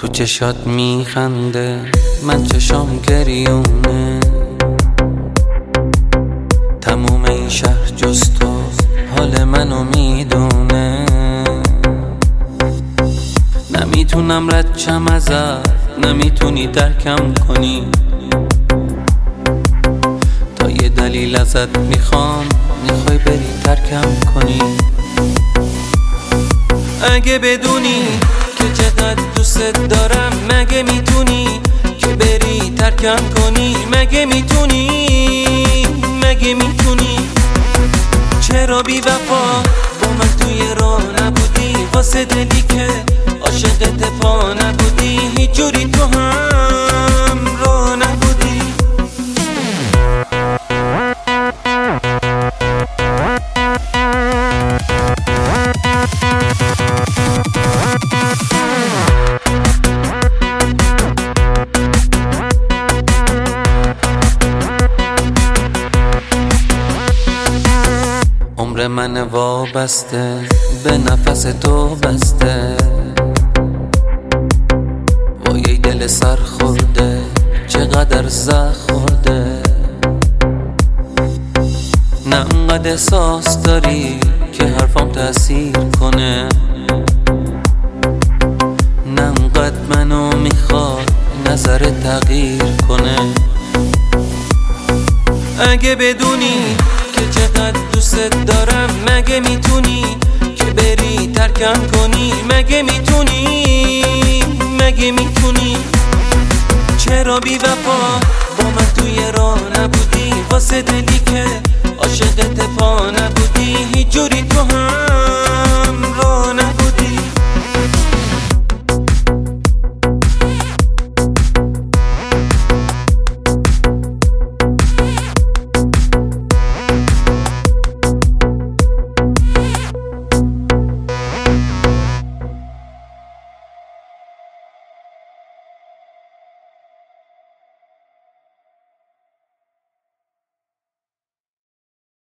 تو چشات میخنده من چشام گریونه، تموم این شهر جز تو حال منو میدونه. نمیتونم رد شم ازت، نمیتونی درکم کنی، تا یه دلیل ازت میخوام، میخوای بری ترکم کنی. اگه بدونی که چقدر دوست دارم، مگه میتونی که بری ترکم کنی؟ مگه میتونی؟ مگه میتونی؟ چرا بی وفا با من توی راه نبودی؟ واسه دلی که عاشقت پا نبودی، هیچ جوری تو هم راه نبودی. عمر من وابسته به نفس تو بسته، وای دل سر خورده چقدر زخم خورده. نه انقدر احساس داری که حرفام تأثیر کنه، نه انقدر منو میخواد نظر تغییر کنه. اگه بدونی که چقدر دوست دارم، مگه میتونی که بری ترکم کنی؟ مگه میتونی؟ مگه میتونی؟ چرا بی وفا با من توی راه نبودی؟ واسه دلی که عاشقت پا نبودی، هیچ جوری تو هم